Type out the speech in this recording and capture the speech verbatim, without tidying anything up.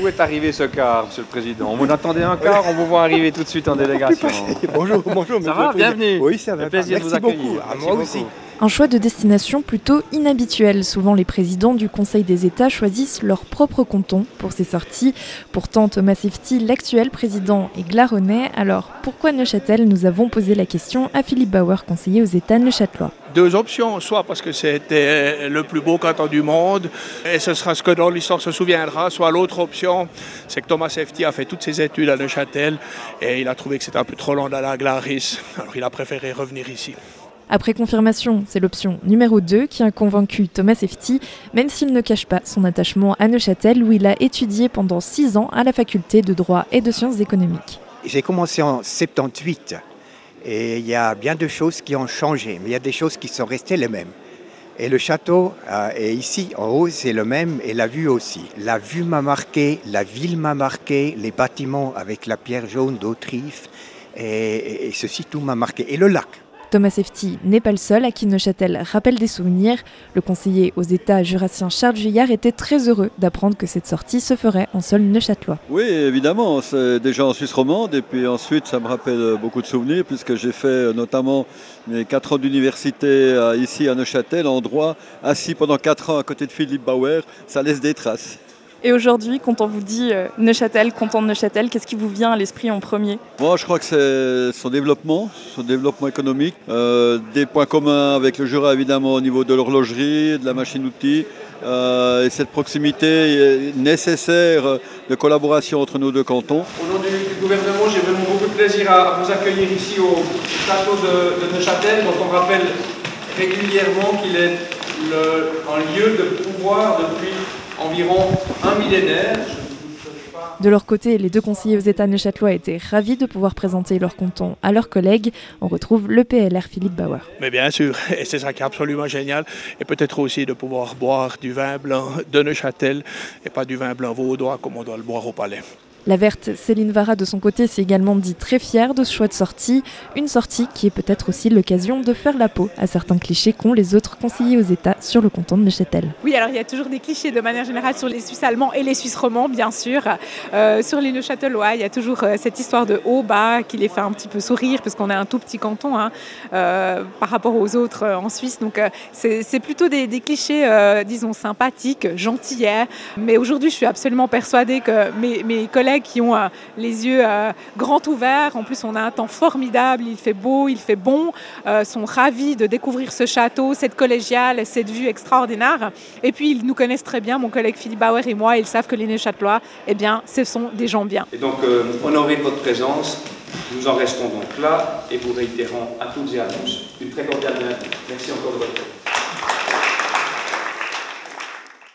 Où est arrivé ce car, Monsieur le Président? On vous attendait un car, on vous voit arriver tout de suite en délégation. Bonjour, bonjour. Ça va, bienvenue. Oui, ça va. Le plaisir Merci de vous accueillir. beaucoup. À Merci moi beaucoup. aussi. Un choix de destination plutôt inhabituel. Souvent, les présidents du Conseil des États choisissent leur propre canton pour ces sorties. Pourtant, Thomas Sefti, l'actuel président, est glaronnais. Alors, pourquoi Neuchâtel? Nous avons posé la question à Philippe Bauer, conseiller aux États neuchâtelois. Deux options, soit parce que c'était le plus beau canton du monde, et ce sera ce que dans l'histoire se souviendra, soit l'autre option, c'est que Thomas Sefti a fait toutes ses études à Neuchâtel, et il a trouvé que c'était un peu trop long d'aller à Glaris, alors il a préféré revenir ici. Après confirmation, c'est l'option numéro deux qui a convaincu Thomas Sefti, même s'il ne cache pas son attachement à Neuchâtel où il a étudié pendant six ans à la faculté de droit et de sciences économiques. J'ai commencé en soixante-dix-huit et il y a bien de choses qui ont changé, mais il y a des choses qui sont restées les mêmes. Et le château euh, est ici, en haut, c'est le même, et la vue aussi. La vue m'a marqué, la ville m'a marqué, les bâtiments avec la pierre jaune d'Autriche, et, et, et ceci tout m'a marqué. Et le lac. Thomas Sefti n'est pas le seul à qui Neuchâtel rappelle des souvenirs. Le conseiller aux États jurassiens Charles Juillard était très heureux d'apprendre que cette sortie se ferait en sol neuchâtelois. Oui, évidemment, c'est déjà en Suisse romande et puis ensuite ça me rappelle beaucoup de souvenirs puisque j'ai fait notamment mes quatre ans d'université ici à Neuchâtel en droit, assis pendant quatre ans à côté de Philippe Bauer, ça laisse des traces. Et aujourd'hui, quand on vous dit euh, Neuchâtel, canton de Neuchâtel, qu'est-ce qui vous vient à l'esprit en premier? Moi, je crois que c'est son développement, son développement économique, euh, des points communs avec le Jura évidemment au niveau de l'horlogerie, de la machine-outil, euh, et cette proximité nécessaire de collaboration entre nos deux cantons. Au nom du, du gouvernement, j'ai vraiment beaucoup de plaisir à, à vous accueillir ici au château de, de Neuchâtel, dont on rappelle régulièrement qu'il est le, un lieu de pouvoir depuis environ un millénaire. De leur côté, les deux conseillers aux États neuchâtelois étaient ravis de pouvoir présenter leur canton à leurs collègues. On retrouve le P L R Philippe Bauer. Mais bien sûr, et c'est ça qui est absolument génial, et peut-être aussi de pouvoir boire du vin blanc de Neuchâtel et pas du vin blanc vaudois comme on doit le boire au palais. La verte Céline Vara, de son côté, s'est également dit très fière de ce choix de sortie. Une sortie qui est peut-être aussi l'occasion de faire la peau à certains clichés qu'ont les autres conseillers aux États sur le canton de Neuchâtel. Oui, alors il y a toujours des clichés de manière générale sur les Suisses allemands et les Suisses romands, bien sûr. Euh, sur les Neuchâtelois, il y a toujours euh, cette histoire de haut-bas qui les fait un petit peu sourire parce qu'on est un tout petit canton hein, euh, par rapport aux autres euh, en Suisse. Donc euh, c'est, c'est plutôt des, des clichés, euh, disons, sympathiques, gentillets. Mais aujourd'hui, je suis absolument persuadée que mes, mes collègues qui ont euh, les yeux euh, grands ouverts. En plus, on a un temps formidable, il fait beau, il fait bon, euh, sont ravis de découvrir ce château, cette collégiale, cette vue extraordinaire. Et puis, ils nous connaissent très bien, mon collègue Philippe Bauer et moi, ils savent que les Neuchâtelois, eh bien, ce sont des gens bien. Et donc, euh, honoré de votre présence, nous en restons donc là et vous réitérons à toutes et à tous une très cordiale bienvenue. Merci encore de votre présence.